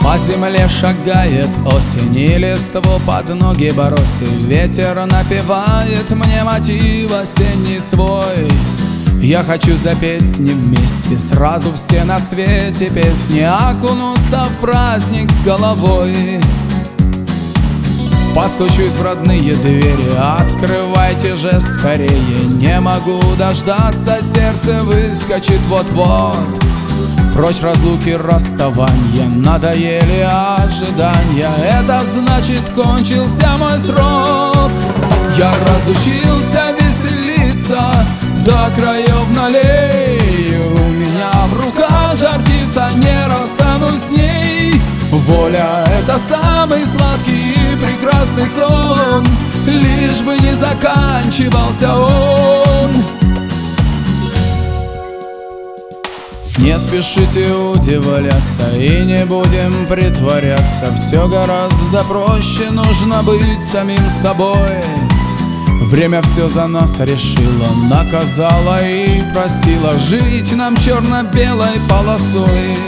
По земле шагает осень, и листву под ноги бросив, ветер напевает мне мотив осенний свой. Я хочу запеть с ним вместе сразу все на свете песни, окунуться в праздник с головой. Постучусь в родные двери, открывайте же скорее, не могу дождаться, сердце выскочит вот-вот. Прочь разлуки, расставания, надоели ожидания, это значит, кончился мой срок. Я разучился веселиться, до краев налею, у меня в руках жар птица, не расстанусь с ней. Воля — это самый сладкий и прекрасный сон, лишь бы не заканчивался он. Не спешите удивляться и не будем притворяться, все гораздо проще, нужно быть самим собой. Время все за нас решило, наказало и простило, жить нам черно-белой полосой.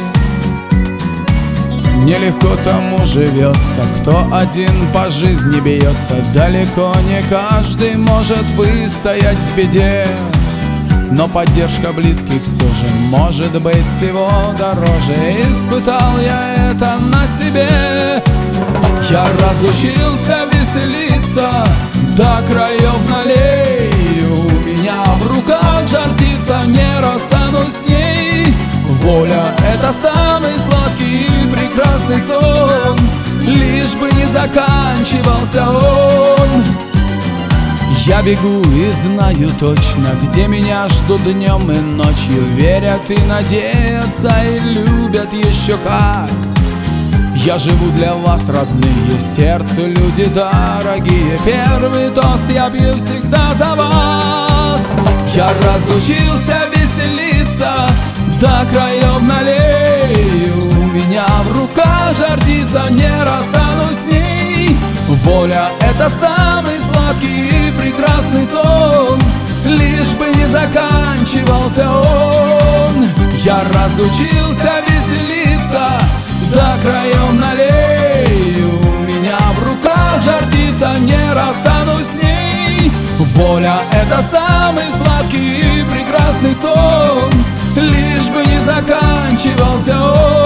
Нелегко тому живется, кто один по жизни бьется, далеко не каждый может выстоять в беде. Но поддержка близких все же может быть всего дороже, испытал я это на себе. Я разучился веселиться, до краев налею, у меня в руках жар птица, не расстанусь с ней. Воля — это самый сладкий и прекрасный сон, лишь бы не заканчивался он. Я бегу и знаю точно, где меня ждут днем и ночью, верят и надеются и любят еще как. Я живу для вас, родные, сердцу люди дорогие, первый тост я пью всегда за вас. Я разучился веселиться, до краев налею, у меня в руках жар птица, не расстанусь с ней. Воля — это самый сладкий и прекрасный сон, лишь бы не заканчивался он. Я разучился веселиться, до краев налею, у меня в руках жар птица, не расстанусь с ней. Воля — это самый сладкий и прекрасный сон, лишь бы не заканчивался он.